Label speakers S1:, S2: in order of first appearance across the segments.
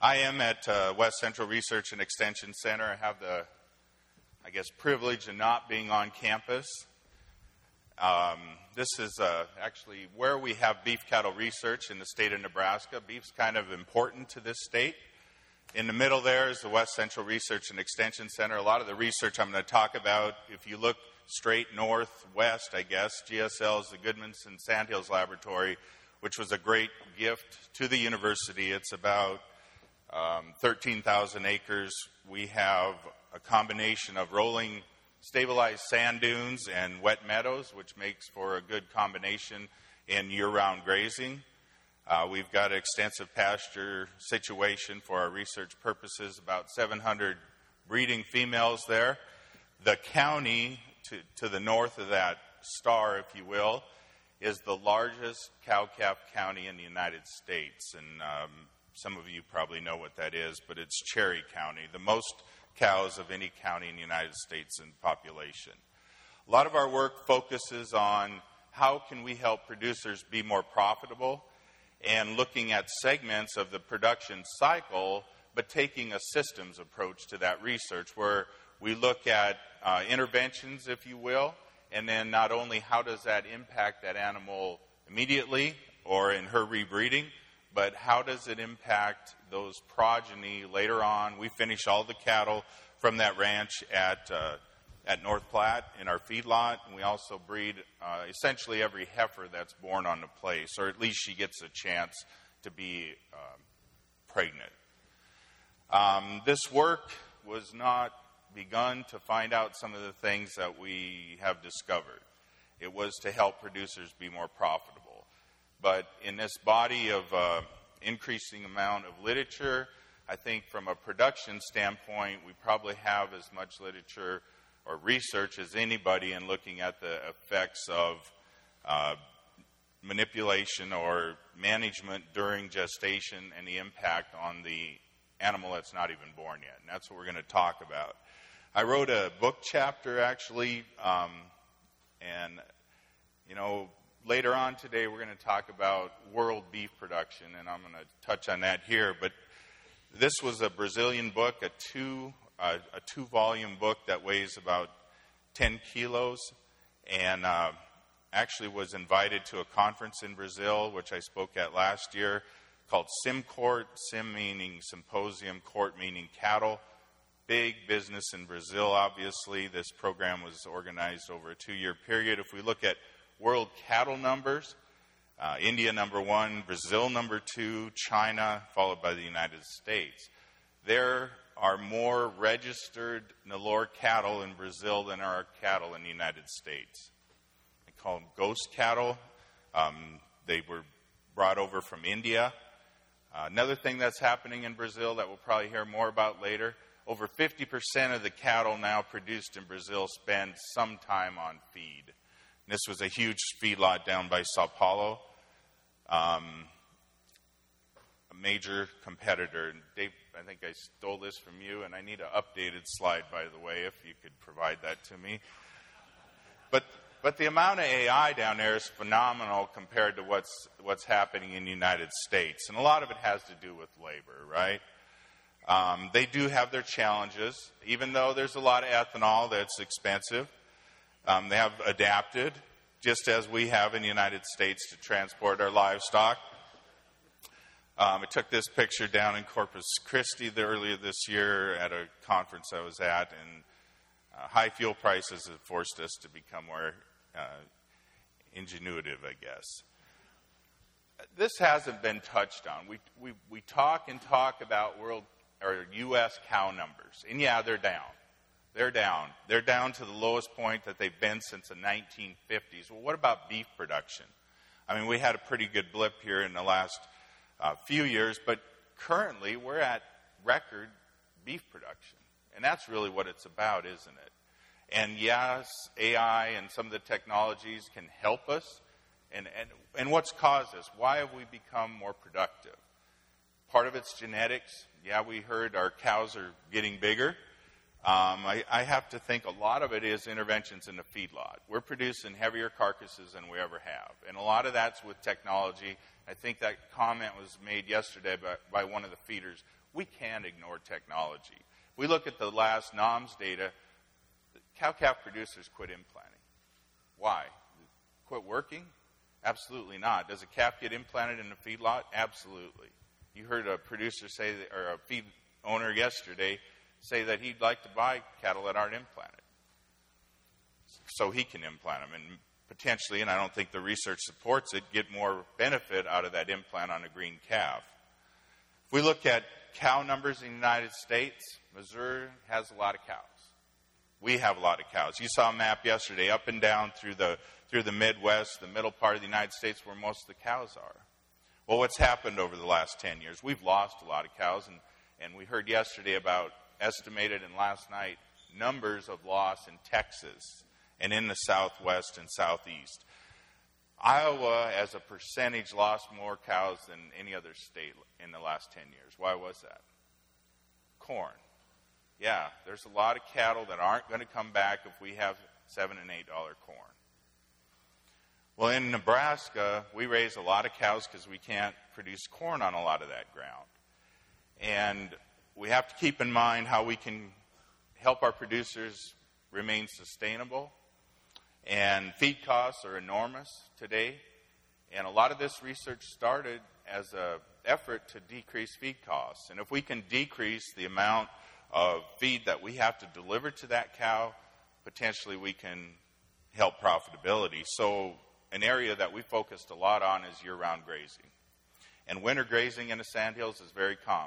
S1: I am at West Central Research and Extension Center. I have the, privilege of not being on campus. This is actually where we have beef cattle research in the state of Nebraska. Beef's kind of important to this state. In the middle there is the West Central Research and Extension Center. A lot of the research I'm going to talk about, if you look straight northwest, GSL is the Goodmanson Sandhills Laboratory, which was a great gift to the university. It's about 13,000 acres. We have a combination of rolling stabilized sand dunes and wet meadows, which makes for a good combination in year-round grazing. We've got an extensive pasture situation for our research purposes, about 700 breeding females there. The county to the north of that star, if you will, is the largest cow-calf county in the United States. And some of you probably know what that is, but it's Cherry County, the most cows of any county in the United States in population. A lot of our work focuses on how can we help producers be more profitable and looking at segments of the production cycle, but taking a systems approach to that research where we look at interventions, if you will, and then not only how does that impact that animal immediately or in her rebreeding, but how does it impact those progeny later on? We finish all the cattle from that ranch at North Platte in our feedlot, and we also breed essentially every heifer that's born on the place, or at least she gets a chance to be pregnant. This work was not begun to find out some of the things that we have discovered. It was to help producers be more profitable. But in this body of increasing amount of literature, I think from a production standpoint, we probably have as much literature or research as anybody in looking at the effects of manipulation or management during gestation and the impact on the animal that's not even born yet. And that's what we're going to talk about. I wrote a book chapter, actually, and, later on today, we're going to talk about world beef production, and I'm going to touch on that here. But this was a Brazilian book, a two-volume book that weighs about 10 kilos, and actually was invited to a conference in Brazil, which I spoke at last year, called SimCort, Sim meaning symposium, Court meaning cattle. Big business in Brazil, obviously. This program was organized over a 2-year period. If we look at world cattle numbers, India number 1, Brazil number 2, China, followed by the United States. There are more registered Nelore cattle in Brazil than there are cattle in the United States. They call them ghost cattle. They were brought over from India. Another thing that's happening in Brazil that we'll probably hear more about later, over 50% of the cattle now produced in Brazil spend some time on feed. This was a huge feedlot down by Sao Paulo, a major competitor. Dave, I think I stole this from you, and I need an updated slide, by the way, if you could provide that to me. But the amount of AI down there is phenomenal compared to what's happening in the United States, and a lot of it has to do with labor, right? They do have their challenges, even though there's a lot of ethanol that's expensive. They have adapted, just as we have in the United States, to transport our livestock. I took this picture down in Corpus Christi earlier this year at a conference I was at, and high fuel prices have forced us to become more ingenuitive, I guess. This hasn't been touched on. We talk about world or U.S. cow numbers, and yeah, they're down. They're down. They're down to the lowest point that they've been since the 1950s. Well, what about beef production? I mean, we had a pretty good blip here in the last few years, but currently we're at record beef production. And that's really what it's about, isn't it? And yes, AI and some of the technologies can help us. And what's caused this? Why have we become more productive? Part of it's genetics. Yeah, we heard our cows are getting bigger. I have to think a lot of it is interventions in the feedlot. We're producing heavier carcasses than we ever have. And a lot of that's with technology. I think that comment was made yesterday by one of the feeders. We can't ignore technology. If we look at the last NOMS data, cow-calf producers quit implanting. Why? Quit working? Absolutely not. Does a calf get implanted in a feedlot? Absolutely. You heard a producer say, or a feed owner yesterday, say that he'd like to buy cattle that aren't implanted so he can implant them and potentially, and I don't think the research supports it, get more benefit out of that implant on a green calf. If we look at cow numbers in the United States, Missouri has a lot of cows. We have a lot of cows. You saw a map yesterday up and down through the Midwest, the middle part of the United States where most of the cows are. Well, what's happened over the last 10 years? We've lost a lot of cows, and we heard yesterday about estimated and last night numbers of loss in Texas and in the Southwest and Southeast. Iowa, as a percentage, lost more cows than any other state in the last 10 years. Why was that? Corn. Yeah, there's a lot of cattle that aren't going to come back if we have $7 and $8 corn. Well, in Nebraska, we raise a lot of cows because we can't produce corn on a lot of that ground. And we have to keep in mind how we can help our producers remain sustainable. And feed costs are enormous today. And a lot of this research started as an effort to decrease feed costs. And if we can decrease the amount of feed that we have to deliver to that cow, potentially we can help profitability. So an area that we focused a lot on is year-round grazing. And winter grazing in the sandhills is very common.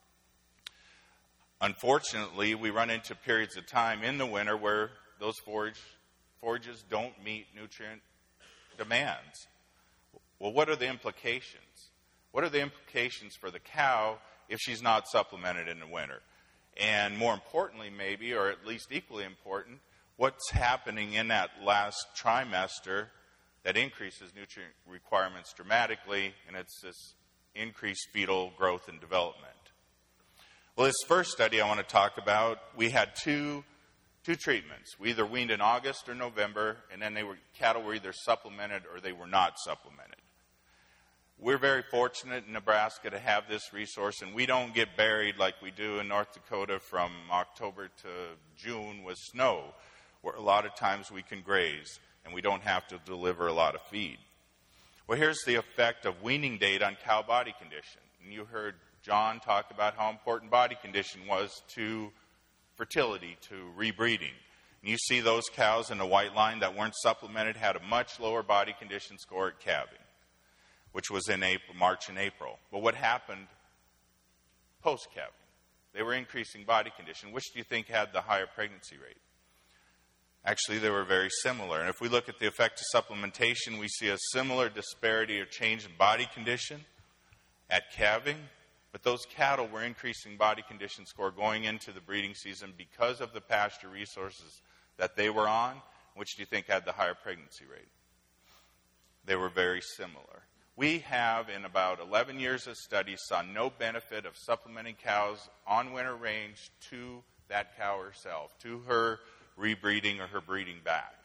S1: Unfortunately, we run into periods of time in the winter where those forages don't meet nutrient demands. Well, what are the implications? What are the implications for the cow if she's not supplemented in the winter? And more importantly, maybe, or at least equally important, what's happening in that last trimester that increases nutrient requirements dramatically, and it's this increased fetal growth and development. Well, this first study I want to talk about, we had two treatments. We either weaned in August or November, and then cattle were either supplemented or they were not supplemented. We're very fortunate in Nebraska to have this resource, and we don't get buried like we do in North Dakota from October to June with snow, where a lot of times we can graze, and we don't have to deliver a lot of feed. Well, here's the effect of weaning data on cow body condition. And you heard John talk about how important body condition was to fertility, to rebreeding. And you see those cows in the white line that weren't supplemented had a much lower body condition score at calving, which was in March and April. But what happened post-calving? They were increasing body condition. Which do you think had the higher pregnancy rate? Actually, they were very similar. And if we look at the effect of supplementation, we see a similar disparity or change in body condition at calving. But those cattle were increasing body condition score going into the breeding season because of the pasture resources that they were on. Which do you think had the higher pregnancy rate? They were very similar. We have, in about 11 years of studies, saw no benefit of supplementing cows on winter range to that cow herself, to her rebreeding or her breeding back.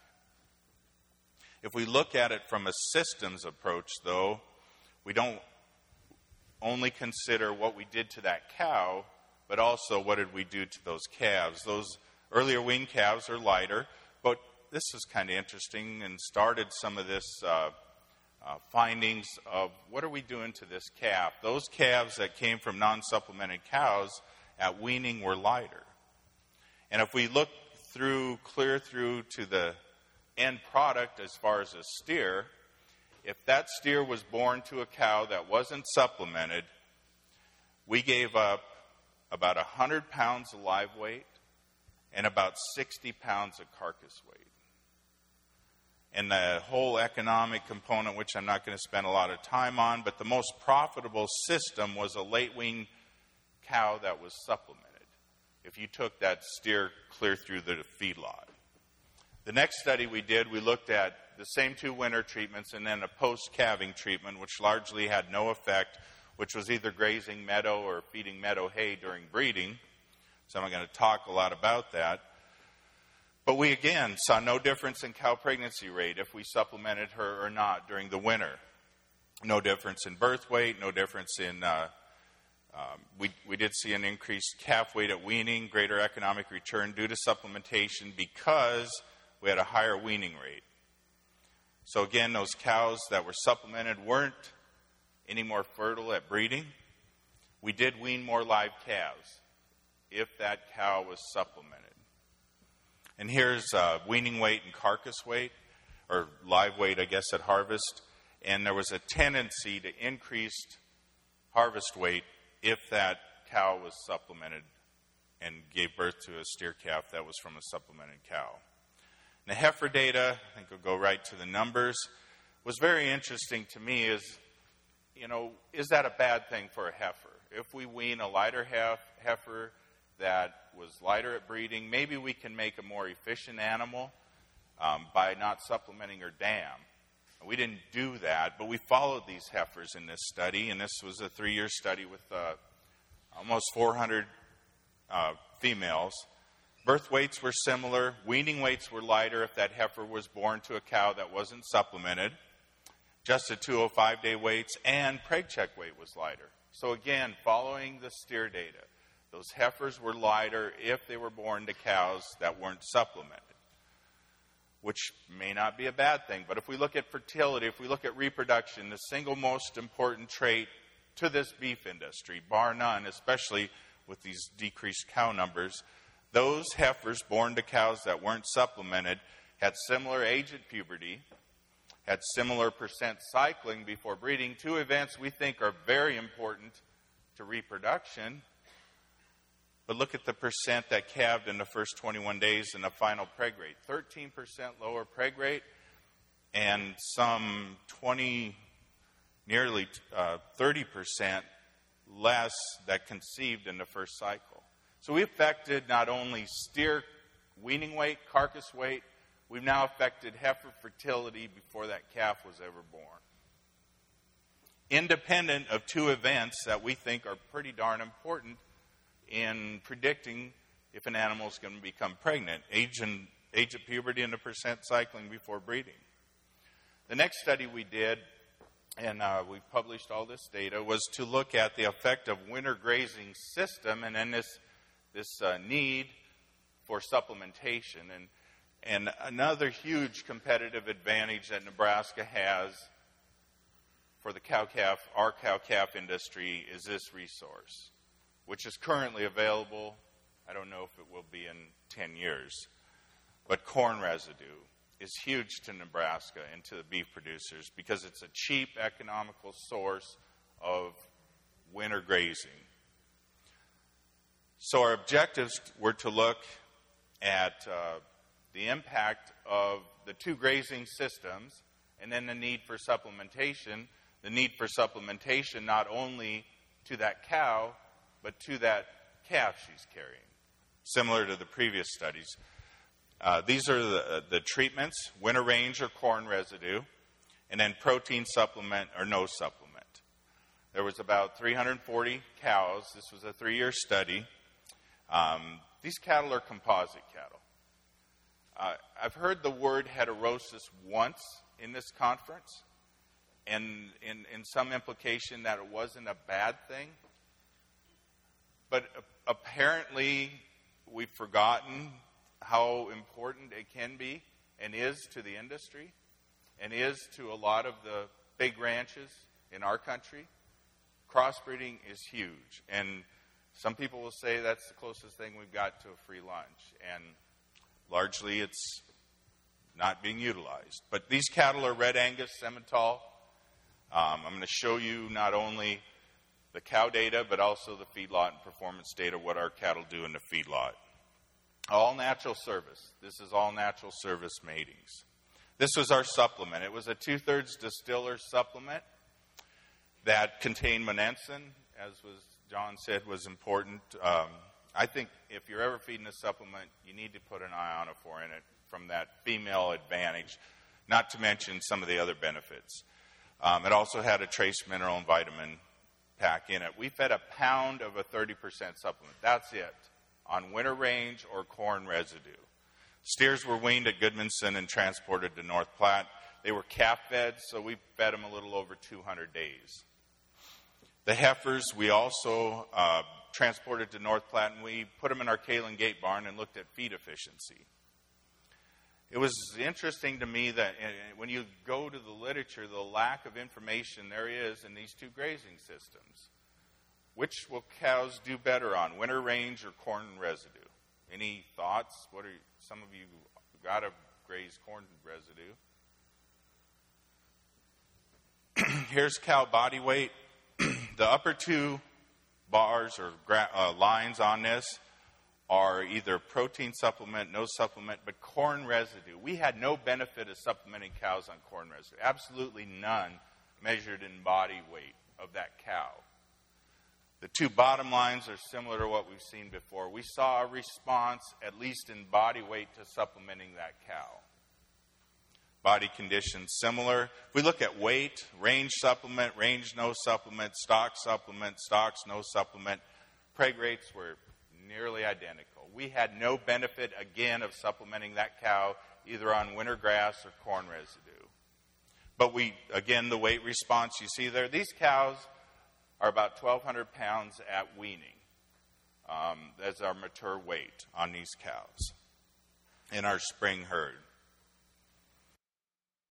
S1: If we look at it from a systems approach, though, we don't only consider what we did to that cow, but also what did we do to those calves. Those earlier weaned calves are lighter, but this is kind of interesting and started some of this findings of what are we doing to this calf. Those calves that came from non-supplemented cows at weaning were lighter. And if we look clear through to the end product as far as a steer, if that steer was born to a cow that wasn't supplemented, we gave up about 100 pounds of live weight and about 60 pounds of carcass weight. And the whole economic component, which I'm not going to spend a lot of time on, but the most profitable system was a late wean cow that was supplemented. If you took that steer clear through the feedlot. The next study we did, we looked at the same two winter treatments and then a post-calving treatment, which largely had no effect, which was either grazing meadow or feeding meadow hay during breeding. so I'm not going to talk a lot about that. But we, again, saw no difference in cow pregnancy rate if we supplemented her or not during the winter. No difference in birth weight, no difference in, we did see an increased calf weight at weaning, greater economic return due to supplementation because we had a higher weaning rate. So again, those cows that were supplemented weren't any more fertile at breeding. We did wean more live calves if that cow was supplemented. And here's weaning weight and carcass weight, or live weight, I guess, at harvest. And there was a tendency to increase harvest weight if that cow was supplemented and gave birth to a steer calf that was from a supplemented cow. And the heifer data, I think we'll go right to the numbers, was very interesting to me is, is that a bad thing for a heifer? If we wean a lighter heifer that was lighter at breeding, maybe we can make a more efficient animal by not supplementing her dam. We didn't do that, but we followed these heifers in this study, and this was a 3-year study with almost 400 females. Birth weights were similar. Weaning weights were lighter if that heifer was born to a cow that wasn't supplemented. Just a 205-day weights, and preg check weight was lighter. So again, following the steer data, those heifers were lighter if they were born to cows that weren't supplemented, which may not be a bad thing. But if we look at fertility, if we look at reproduction, the single most important trait to this beef industry, bar none, especially with these decreased cow numbers, those heifers born to cows that weren't supplemented had similar age at puberty, had similar percent cycling before breeding, two events we think are very important to reproduction. But look at the percent that calved in the first 21 days in the final preg rate. 13% lower preg rate and some nearly 30% less that conceived in the first cycle. So we affected not only steer weaning weight, carcass weight, we've now affected heifer fertility before that calf was ever born. Independent of two events that we think are pretty darn important in predicting if an animal is going to become pregnant, age of puberty and the percent cycling before breeding. The next study we did, and we published all this data, was to look at the effect of winter grazing system and then this need for supplementation. And another huge competitive advantage that Nebraska has for the cow-calf, our cow-calf industry, is this resource, which is currently available. I don't know if it will be in 10 years. But corn residue is huge to Nebraska and to the beef producers because it's a cheap, economical source of winter grazing. So our objectives were to look at the impact of the two grazing systems and then the need for supplementation. The need for supplementation not only to that cow, but to that calf she's carrying, similar to the previous studies. These are the treatments, winter range or corn residue, and then protein supplement or no supplement. There was about 340 cows. This was a 3-year study. These cattle are composite cattle. I've heard the word heterosis once in this conference, and in some implication that it wasn't a bad thing. But apparently we've forgotten how important it can be and is to the industry and is to a lot of the big ranches in our country. Crossbreeding is huge. And some people will say that's the closest thing we've got to a free lunch. And largely it's not being utilized. But these cattle are Red Angus, Simmental. I'm going to show you not only the cow data, but also the feedlot and performance data, what our cattle do in the feedlot. All natural service. This is all natural service matings. This was our supplement. It was a 2/3 distiller supplement that contained monensin, as John said, was important. I think if you're ever feeding a supplement, you need to put an ionophore in it from that female advantage, not to mention some of the other benefits. It also had a trace mineral and vitamin pack in it. We fed a pound of a 30% supplement. That's it on winter range or corn residue. Steers were weaned at Goodmanson and transported to North Platte. They were calf fed, so we fed them a little over 200 days. The heifers we also transported to North Platte, and we put them in our Kalen Gate barn and looked at feed efficiency. It was interesting to me that when you go to the literature, the lack of information there is in these two grazing systems. Which will cows do better on, winter range or corn residue? Any thoughts? Some of you got to graze corn residue. Here's cow body weight. The upper two bars or lines on this are either protein supplement, no supplement, but corn residue. We had no benefit of supplementing cows on corn residue. Absolutely none measured in body weight of that cow. The two bottom lines are similar to what we've seen before. We saw a response, at least in body weight, to supplementing that cow. Body conditions similar. If we look at weight, range supplement, range no supplement, stocks no supplement, preg rates were nearly identical. We had no benefit, again, of supplementing that cow either on winter grass or corn residue. But again, the weight response you see there, these cows are about 1,200 pounds at weaning. That's our mature weight on these cows in our spring herd.